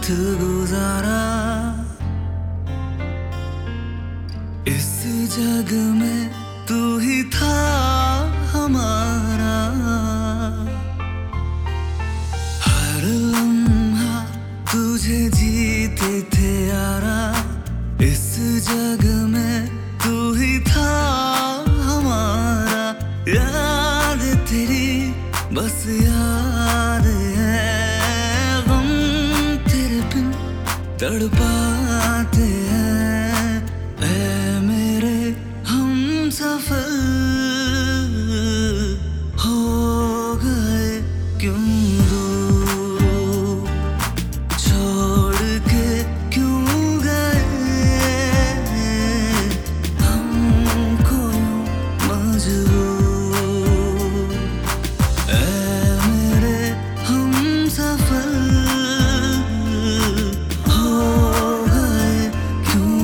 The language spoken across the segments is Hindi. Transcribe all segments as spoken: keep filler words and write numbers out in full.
गुजारा इस जग में तू ही था हमारा। हर लम्हा तुझे जीते थे यारा, इस जग में तू ही था हमारा। याद तेरी बस याद है, गम तेरे बिन तड़पाते हैं। ऐ मेरे हम सफर हो गए क्यों दूर, छोड़ के क्यों गए हमको मजबूर। ऐ मेरे हम सफर हो गए क्यों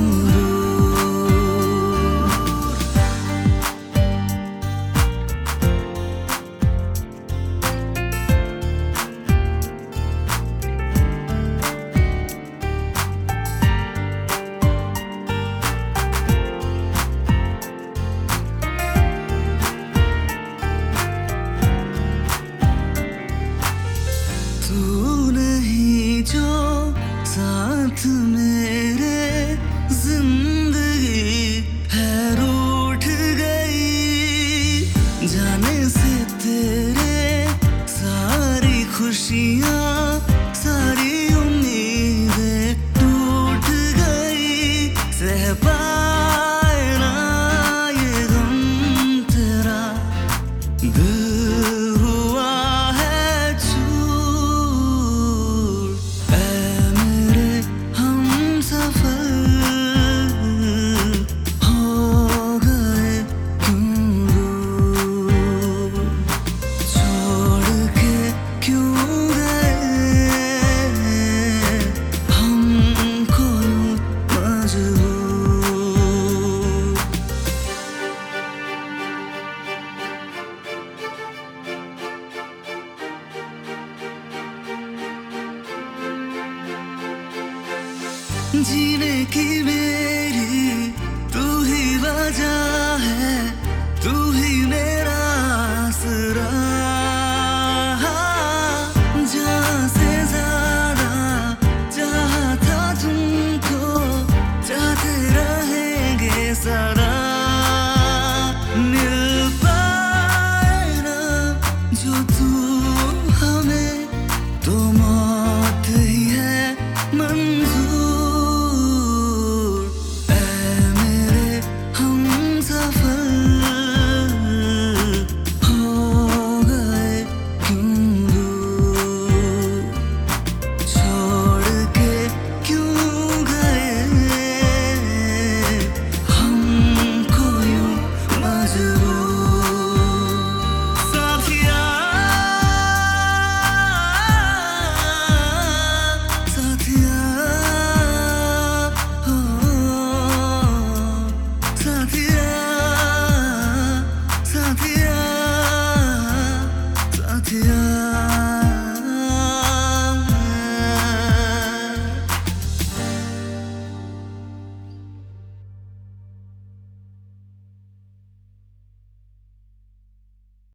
तू नहीं जो साथ मेरे, जिंदगी है रूठ गई। जाने से तेरे सारी खुशियाँ सारी उम्मीदें टूट गई। सह पाए ना ये गम तेरा, दिल हुआ है चूर। ऐ मेरे हम सफर हो गए क्यों दूर, छोड़ के क्यों गए हमको मजबूर। जीने की मेरी तू ही वजह है, तू ही मेरा आसरा।